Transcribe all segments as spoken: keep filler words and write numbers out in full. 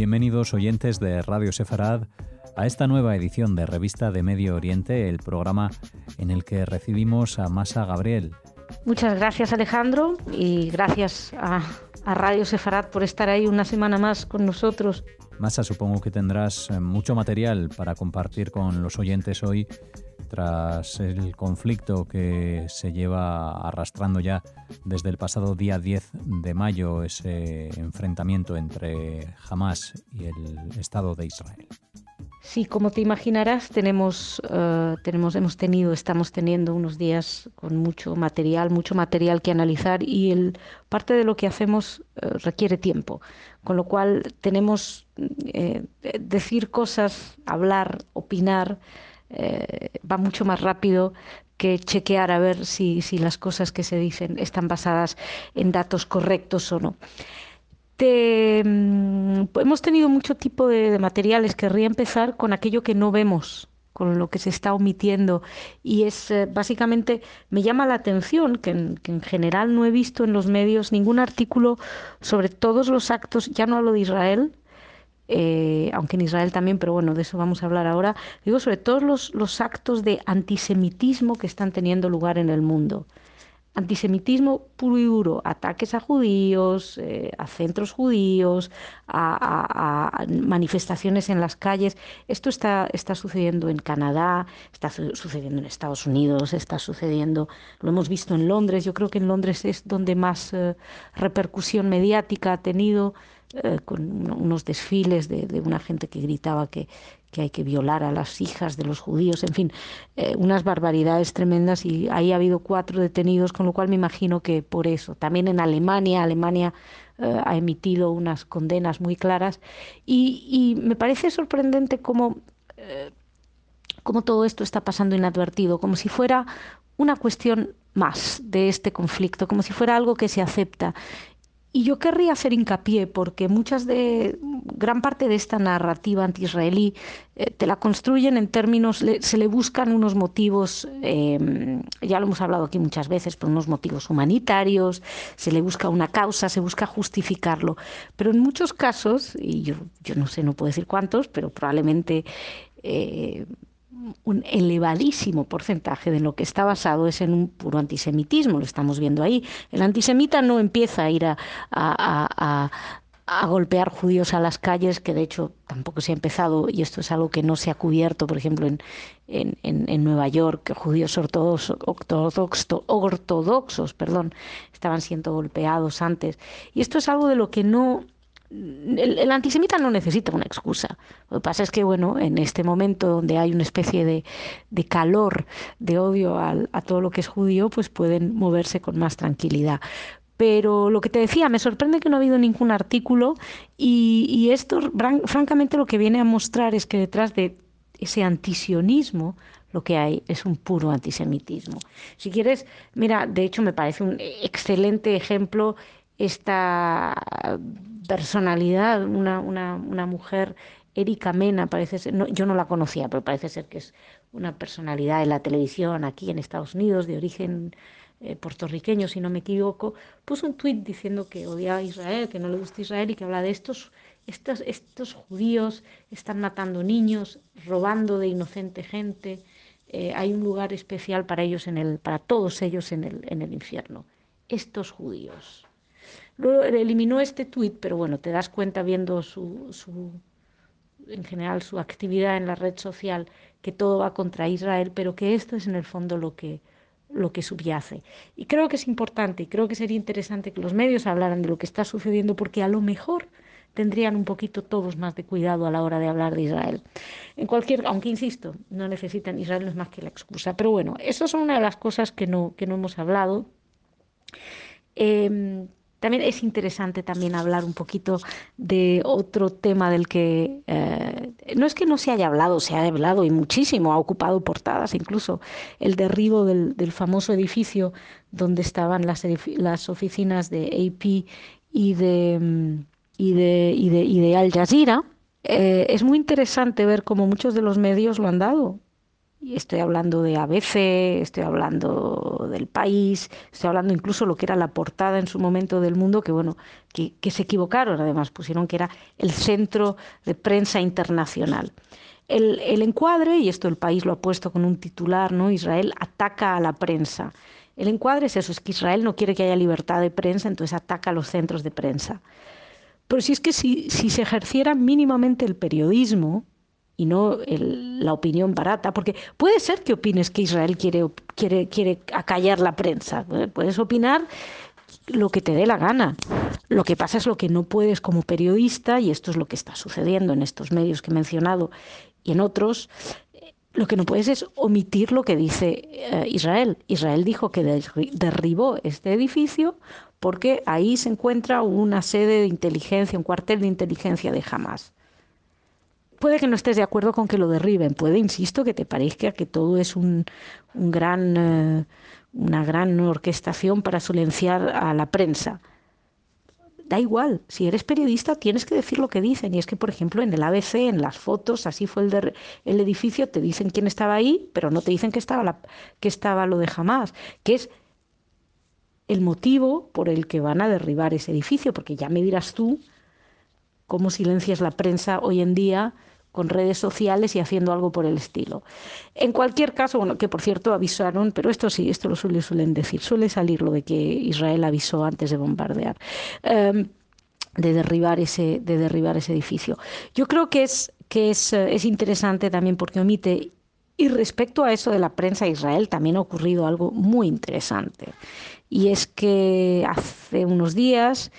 Bienvenidos oyentes de Radio Sefarad a esta nueva edición de Revista de Medio Oriente, el programa en el que recibimos a Masa Gabriel. Muchas gracias, Alejandro, y gracias a, a Radio Sefarad por estar ahí una semana más con nosotros. Masa, supongo que tendrás mucho material para compartir con los oyentes hoy tras el conflicto que se lleva arrastrando ya desde el pasado día diez de mayo, ese enfrentamiento entre Hamás y el Estado de Israel. Sí, como te imaginarás, tenemos, uh, tenemos, hemos tenido, estamos teniendo unos días con mucho material, mucho material que analizar, y el, parte de lo que hacemos uh, requiere tiempo, con lo cual tenemos eh, decir cosas, hablar, opinar, eh, va mucho más rápido que chequear a ver si, si las cosas que se dicen están basadas en datos correctos o no. Te, hemos tenido mucho tipo de, de materiales. Querría empezar con aquello que no vemos, con lo que se está omitiendo, y es eh, básicamente, me llama la atención que en, que en general no he visto en los medios ningún artículo sobre todos los actos, ya no hablo de Israel, eh, aunque en Israel también, pero bueno, de eso vamos a hablar ahora, digo sobre todos los, los actos de antisemitismo que están teniendo lugar en el mundo. Antisemitismo puro y duro, ataques a judíos, eh, a centros judíos, a, a, a manifestaciones en las calles. Esto está, está sucediendo en Canadá, está su sucediendo en Estados Unidos, está sucediendo, lo hemos visto en Londres. Yo creo que en Londres es donde más eh, repercusión mediática ha tenido, eh, con unos desfiles de, de una gente que gritaba que que hay que violar a las hijas de los judíos, en fin, eh, unas barbaridades tremendas, y ahí ha habido cuatro detenidos, con lo cual me imagino que por eso. También en Alemania, Alemania eh, ha emitido unas condenas muy claras, y, y me parece sorprendente cómo, eh, cómo todo esto está pasando inadvertido, como si fuera una cuestión más de este conflicto, como si fuera algo que se acepta. Y yo querría hacer hincapié, porque muchas de, gran parte de esta narrativa anti-israelí eh, te la construyen en términos, le, se le buscan unos motivos, eh, ya lo hemos hablado aquí muchas veces, pero unos motivos humanitarios, se le busca una causa, se busca justificarlo. Pero en muchos casos, y yo, yo no sé, no puedo decir cuántos, pero probablemente Eh, un elevadísimo porcentaje de lo que está basado es en un puro antisemitismo, lo estamos viendo ahí. El antisemita no empieza a ir a, a, a, a golpear judíos a las calles, que de hecho tampoco se ha empezado, y esto es algo que no se ha cubierto, por ejemplo, en, en, en, en Nueva York, que judíos ortodoxos, ortodoxos, ortodoxos perdón, estaban siendo golpeados antes. Y esto es algo de lo que no... El, el antisemita no necesita una excusa. Lo que pasa es que, bueno, en este momento donde hay una especie de, de calor, de odio al, a todo lo que es judío, pues pueden moverse con más tranquilidad. Pero lo que te decía, me sorprende que no ha habido ningún artículo, y, y esto, francamente, lo que viene a mostrar es que detrás de ese antisionismo lo que hay es un puro antisemitismo. Si quieres, mira, de hecho me parece un excelente ejemplo esta personalidad, una, una, una mujer, Erika Mena, parece ser, no, yo no la conocía, pero parece ser que es una personalidad de la televisión aquí en Estados Unidos, de origen eh, puertorriqueño, si no me equivoco, puso un tuit diciendo que odiaba a Israel, que no le gusta Israel, y que habla de estos, estos, estos judíos están matando niños, robando de inocente gente, eh, hay un lugar especial para ellos, en el, para todos ellos en el, en el infierno, estos judíos. Luego eliminó este tuit, pero bueno, te das cuenta viendo su, su, en general su actividad en la red social, que todo va contra Israel, pero que esto es en el fondo lo que, lo que subyace. Y creo que es importante, y creo que sería interesante que los medios hablaran de lo que está sucediendo, porque a lo mejor tendrían un poquito todos más de cuidado a la hora de hablar de Israel. En cualquier, aunque insisto, no necesitan, Israel no es más que la excusa. Pero bueno, esas son una de las cosas que no, que no hemos hablado. Eh, También es interesante también hablar un poquito de otro tema del que eh, no es que no se haya hablado, se ha hablado y muchísimo, ha ocupado portadas, incluso el derribo del, del famoso edificio donde estaban las, las oficinas de A P y de, y de, y de, y de Al Jazeera. Eh, es muy interesante ver cómo muchos de los medios lo han dado. Y estoy hablando de A B C, estoy hablando del País, estoy hablando incluso lo que era la portada en su momento del Mundo, que bueno, que, que se equivocaron además, pusieron que era el Centro de Prensa Internacional. El, el encuadre, y esto el País lo ha puesto con un titular, ¿no? Israel ataca a la prensa. El encuadre es eso, es que Israel no quiere que haya libertad de prensa, entonces ataca a los centros de prensa. Pero si es que si, si se ejerciera mínimamente el periodismo y no el, la opinión barata, porque puede ser que opines que Israel quiere, quiere, quiere acallar la prensa, puedes opinar lo que te dé la gana. Lo que pasa es lo que no puedes como periodista, y esto es lo que está sucediendo en estos medios que he mencionado y en otros, lo que no puedes es omitir lo que dice eh, Israel. Israel dijo que derribó este edificio porque ahí se encuentra una sede de inteligencia, un cuartel de inteligencia de Hamás. Puede que no estés de acuerdo con que lo derriben, puede, insisto, que te parezca que todo es un, un gran, eh, una gran orquestación para silenciar a la prensa. Da igual, si eres periodista tienes que decir lo que dicen. Y es que, por ejemplo, en el A B C, en las fotos, así fue el, de, el edificio, te dicen quién estaba ahí, pero no te dicen que estaba, la, que estaba lo de Hamás, que es el motivo por el que van a derribar ese edificio, porque ya me dirás tú cómo silencias la prensa hoy en día con redes sociales y haciendo algo por el estilo. En cualquier caso, bueno, que por cierto avisaron, pero esto sí, esto lo suele, suelen decir, suele salir lo de que Israel avisó antes de bombardear, eh, de derribar ese, de derribar ese edificio. Yo creo que es, que es, es interesante también porque omite, y respecto a eso de la prensa de Israel también ha ocurrido algo muy interesante, y es que hace unos días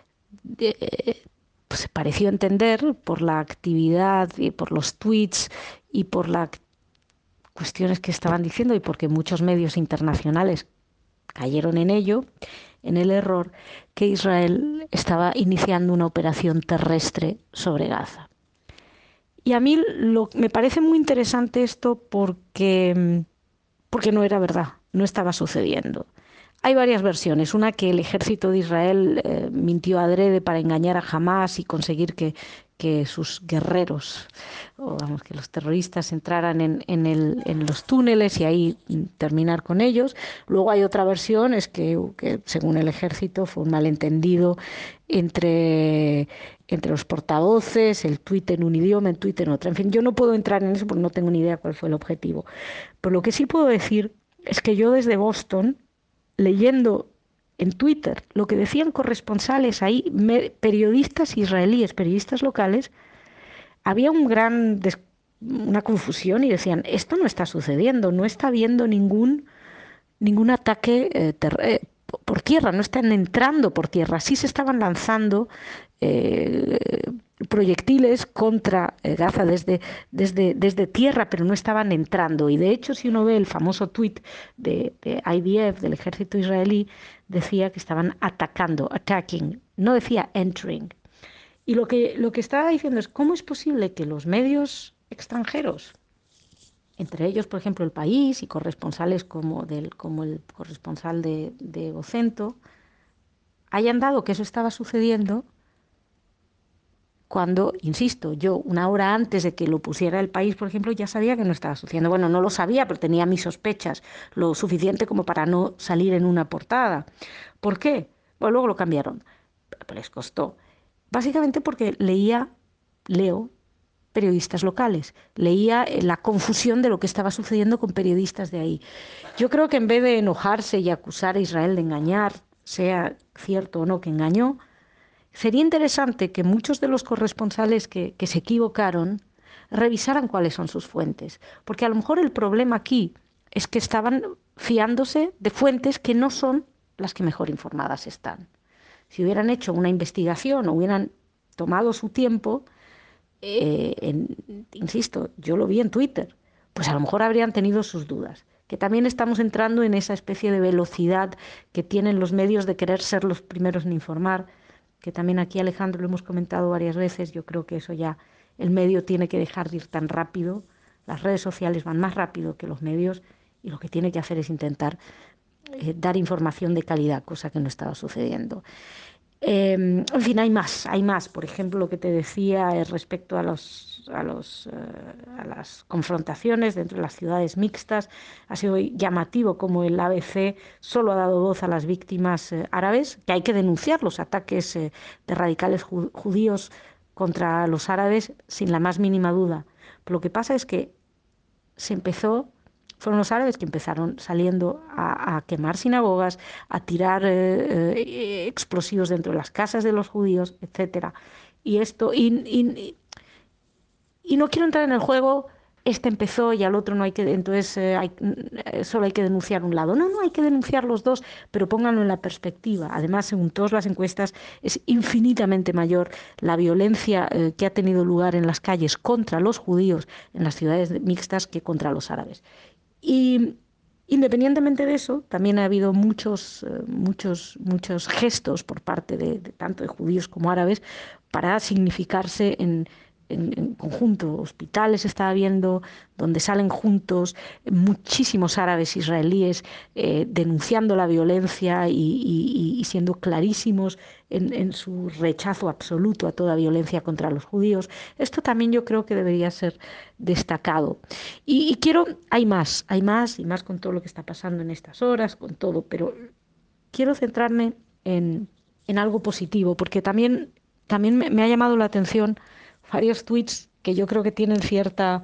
eh, pues se pareció entender por la actividad y por los tweets y por las cuestiones que estaban diciendo y porque muchos medios internacionales cayeron en ello, en el error, que Israel estaba iniciando una operación terrestre sobre Gaza. Y a mí lo, me parece muy interesante esto porque, porque no era verdad, no estaba sucediendo. Hay varias versiones. Una, que el ejército de Israel eh, mintió adrede para engañar a Hamás y conseguir que, que sus guerreros, o vamos, que los terroristas entraran en, en, el, en los túneles y ahí terminar con ellos. Luego hay otra versión, es que, que según el ejército fue un malentendido entre, entre los portavoces, el tuit en un idioma, el tuit en otro. En fin, yo no puedo entrar en eso porque no tengo ni idea cuál fue el objetivo. Pero lo que sí puedo decir es que yo desde Boston, leyendo en Twitter lo que decían corresponsales ahí, me, periodistas israelíes, periodistas locales, había un gran des, una confusión y decían, esto no está sucediendo, no está habiendo ningún, ningún ataque eh, ter, eh, por tierra, no están entrando por tierra, sí se estaban lanzando eh, proyectiles contra eh, Gaza desde, desde, desde tierra, pero no estaban entrando. Y de hecho, si uno ve el famoso tuit de, de I D F, del ejército israelí, decía que estaban atacando, attacking, no decía entering. Y lo que, lo que estaba diciendo es, ¿cómo es posible que los medios extranjeros, entre ellos, por ejemplo, El País y corresponsales como, del, como el corresponsal de, de Vocento, hayan dado que eso estaba sucediendo cuando, insisto, yo una hora antes de que lo pusiera El País, por ejemplo, ya sabía que no estaba sucediendo? Bueno, no lo sabía, pero tenía mis sospechas, lo suficiente como para no salir en una portada. ¿Por qué? Bueno, luego lo cambiaron, pero les costó. Básicamente porque leía, leo, periodistas locales. Leía la confusión de lo que estaba sucediendo con periodistas de ahí. Yo creo que en vez de enojarse y acusar a Israel de engañar, sea cierto o no que engañó, sería interesante que muchos de los corresponsales que, que se equivocaron revisaran cuáles son sus fuentes. Porque a lo mejor el problema aquí es que estaban fiándose de fuentes que no son las que mejor informadas están. Si hubieran hecho una investigación o hubieran tomado su tiempo, Eh, en, insisto, yo lo vi en Twitter, pues a lo mejor habrían tenido sus dudas. Que también estamos entrando en esa especie de velocidad que tienen los medios de querer ser los primeros en informar, que también aquí, Alejandro, lo hemos comentado varias veces. Yo creo que eso ya, el medio tiene que dejar de ir tan rápido, las redes sociales van más rápido que los medios y lo que tiene que hacer es intentar eh, dar información de calidad, cosa que no estaba sucediendo. Eh, en fin, hay más, hay más. Por ejemplo, lo que te decía eh, respecto a los, a los, eh, a las confrontaciones dentro de las ciudades mixtas, ha sido llamativo como el A B C solo ha dado voz a las víctimas eh, árabes, que hay que denunciar los ataques eh, de radicales ju- judíos contra los árabes sin la más mínima duda. Pero lo que pasa es que se empezó, fueron los árabes que empezaron saliendo a, a quemar sinagogas, a tirar eh, eh, explosivos dentro de las casas de los judíos, etcétera. Y esto, y, y, y no quiero entrar en el juego, este empezó y al otro no hay que, entonces eh, hay, eh, solo hay que denunciar un lado. No, no, hay que denunciar los dos, pero pónganlo en la perspectiva. Además, según todas las encuestas, es infinitamente mayor la violencia eh, que ha tenido lugar en las calles contra los judíos en las ciudades mixtas que contra los árabes. Y independientemente de eso, también ha habido muchos, eh, muchos, muchos gestos por parte de, de tanto de judíos como árabes para significarse en, en, en conjunto. Hospitales estaba viendo donde salen juntos muchísimos árabes israelíes eh, denunciando la violencia y, y, y siendo clarísimos en, en su rechazo absoluto a toda violencia contra los judíos. Esto también yo creo que debería ser destacado. Y, y quiero, hay más, hay más y más con todo lo que está pasando en estas horas, con todo, pero quiero centrarme en, en algo positivo, porque también, también me, me ha llamado la atención varios tweets que yo creo que tienen cierta,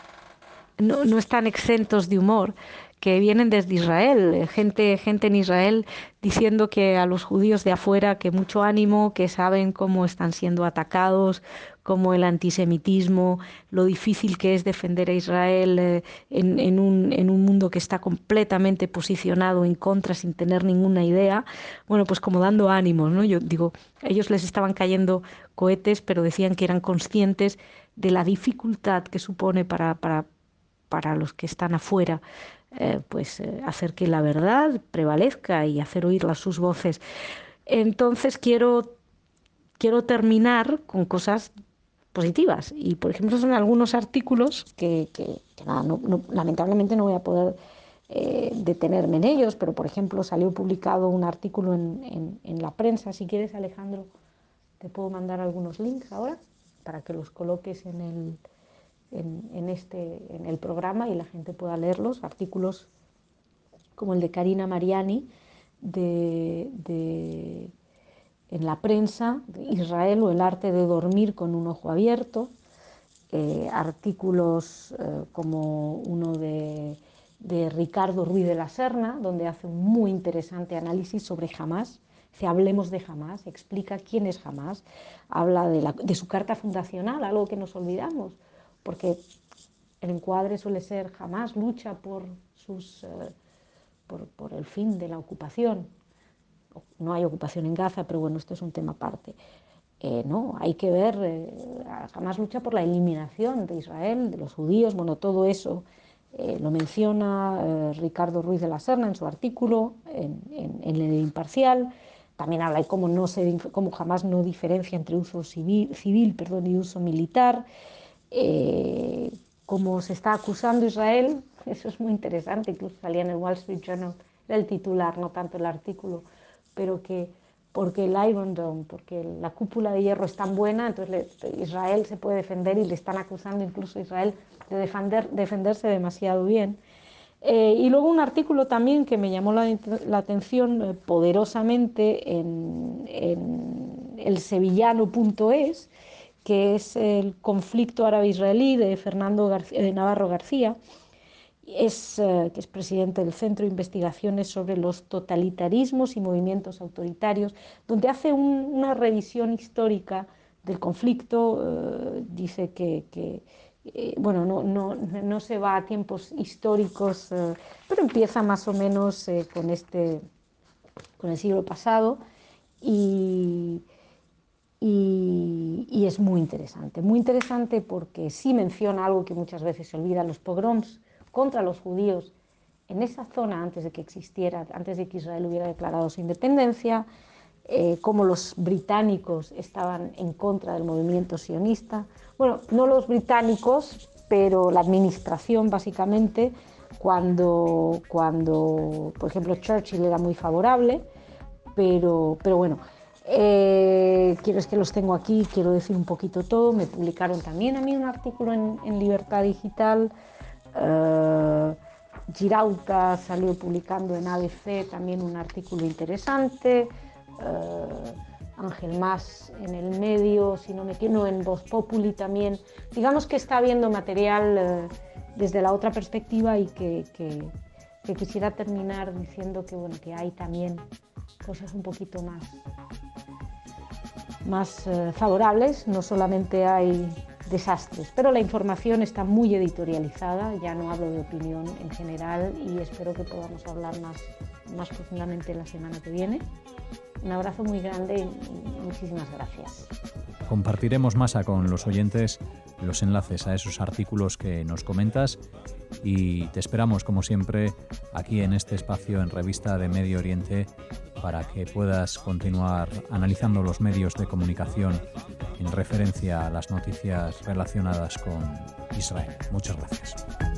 no, no están exentos de humor, que vienen desde Israel, gente, gente en Israel diciendo que a los judíos de afuera que mucho ánimo, que saben cómo están siendo atacados, como el antisemitismo, lo difícil que es defender a Israel eh, en, en, un, en un mundo que está completamente posicionado en contra sin tener ninguna idea. Bueno, pues como dando ánimos, ¿no? Yo digo, ellos les estaban cayendo cohetes, pero decían que eran conscientes de la dificultad que supone para, para, para los que están afuera eh, pues eh, hacer que la verdad prevalezca y hacer oír las, sus voces. Entonces quiero, quiero terminar con cosas positivas y por ejemplo son algunos artículos que, que, que nada, no, no, lamentablemente no voy a poder eh, detenerme en ellos, pero por ejemplo salió publicado un artículo en, en, en la prensa. Si quieres, Alejandro, te puedo mandar algunos links ahora para que los coloques en el En, en, este, en el programa y la gente pueda leerlos, artículos como el de Karina Mariani de, de, en la prensa, de Israel o el arte de dormir con un ojo abierto, eh, artículos eh, como uno de, de Ricardo Ruiz de la Serna, donde hace un muy interesante análisis sobre Hamás. Si hablemos de Hamás, explica quién es Hamás, habla de, la, de su carta fundacional, algo que nos olvidamos, porque el encuadre suele ser Hamás lucha por, sus, eh, por, por el fin de la ocupación. No hay ocupación en Gaza, pero bueno, esto es un tema aparte. Eh, no, hay que ver, eh, Hamás lucha por la eliminación de Israel, de los judíos, bueno, todo eso eh, lo menciona eh, Ricardo Ruiz de la Serna en su artículo, en, en, en el Imparcial. También habla de cómo, no se, cómo Hamás no diferencia entre uso civil, civil perdón, y uso militar. Eh, como se está acusando a Israel, eso es muy interesante, incluso salía en el Wall Street Journal, era el titular, no tanto el artículo, pero que porque el Iron Dome, porque la cúpula de hierro es tan buena, entonces le, Israel se puede defender y le están acusando incluso a Israel de defender, defenderse demasiado bien. Eh, y luego un artículo también que me llamó la, la atención eh, poderosamente en, en el sevillano punto es, que es el conflicto árabe-israelí de Fernando García, de Navarro García, es, eh, que es presidente del Centro de Investigaciones sobre los Totalitarismos y Movimientos Autoritarios, donde hace un, una revisión histórica del conflicto. Eh, dice que, que eh, bueno, no, no, no se va a tiempos históricos, eh, pero empieza más o menos eh, con, este, con el siglo pasado y... Y, y es muy interesante, muy interesante porque sí menciona algo que muchas veces se olvida, los pogroms contra los judíos en esa zona antes de que existiera, antes de que Israel hubiera declarado su independencia, eh, cómo los británicos estaban en contra del movimiento sionista. Bueno, no los británicos, pero la administración básicamente, cuando, cuando por ejemplo, Churchill era muy favorable, pero, pero bueno, Eh, quiero es que los tengo aquí, quiero decir un poquito todo. Me publicaron también a mí un artículo en, en Libertad Digital. Uh, Girauta salió publicando en A B C también un artículo interesante. Uh, Ángel Mas en El Medio, si no me equivoco, en Voz Populi también. Digamos que está habiendo material uh, desde la otra perspectiva y que, que, que quisiera terminar diciendo que, bueno, que hay también cosas un poquito más, más uh, favorables, no solamente hay desastres, pero la información está muy editorializada, ya no hablo de opinión en general y espero que podamos hablar más, más profundamente la semana que viene. Un abrazo muy grande y muchísimas gracias. Compartiremos, Masa, con los oyentes los enlaces a esos artículos que nos comentas y te esperamos, como siempre, aquí en este espacio en Revista de Medio Oriente para que puedas continuar analizando los medios de comunicación en referencia a las noticias relacionadas con Israel. Muchas gracias.